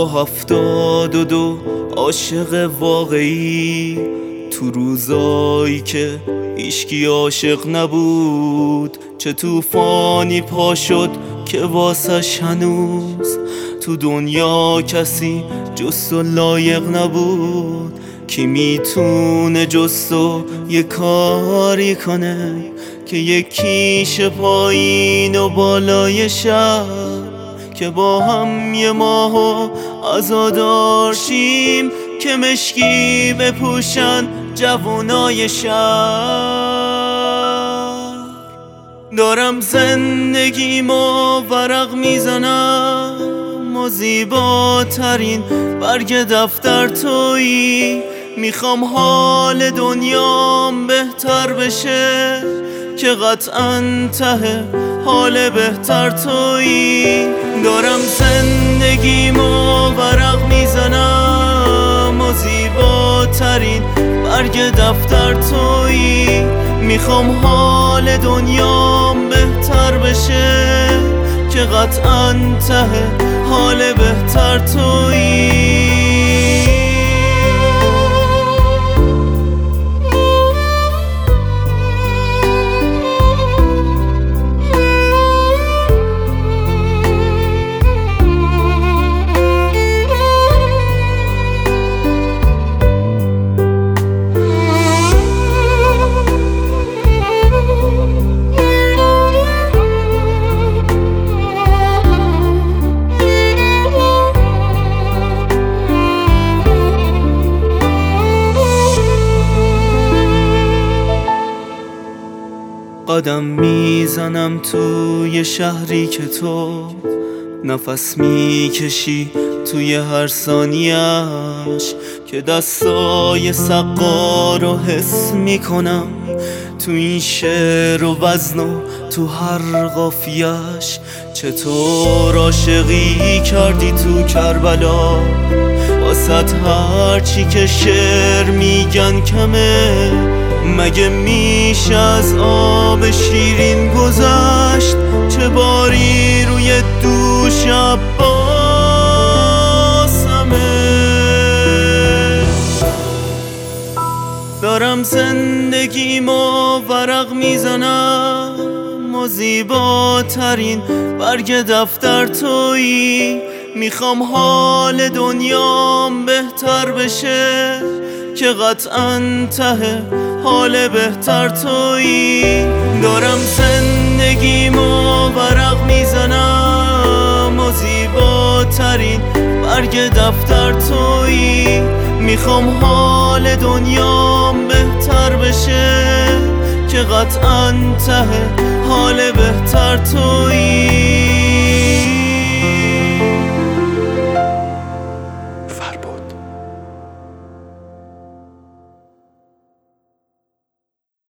با 72 عاشق واقعی، تو روزایی که هیچکی عاشق نبود، چه طوفانی پا شد که واسش هنوز تو دنیا کسی جز تو لایق نبود. کی میتونه جز تو یه کاری کنه که یکیش پایین و بالای شهر، که با هم یه ماهو عزادار شیم، که مشکی بپوشن جوانای شهر. دارم زندگیمو ورق میزنم و زیباترین برگ دفتر تویی. میخوام حال دنیام بهتر بشه، که قطعاً ته حال بهتر تویی. دارم زندگیمو ورق میزنم و زیباترین برگ دفتر تویی. میخوام حال دنیام بهتر بشه، که قطعاً ته حال بهتر تویی. قدم میزنم توی شهری که تو نفس میکشی توی هر ثانیه‌اش، که دستای سقا رو حس میکنم تو این شعر و وزن و تو هر قافیه‌اش. چطور عاشقی کردی تو کربلا، واسه هرچی که شعر میگن کمه. مگه میشه از آب شیرین گذشت، چه باری روی دوش عباسمه. دارم زندگیمو ورق میزنم و زیباترین برگ دفتر تویی. میخوام حال دنیام بهتر بشه، که قطعاً ته حال بهتر تویی. دارم زندگیمو ورق میزنم و زیباترین برگ دفتر تویی. میخوام حال دنیام بهتر بشه، که قطعاً ته حال بهتر تویی.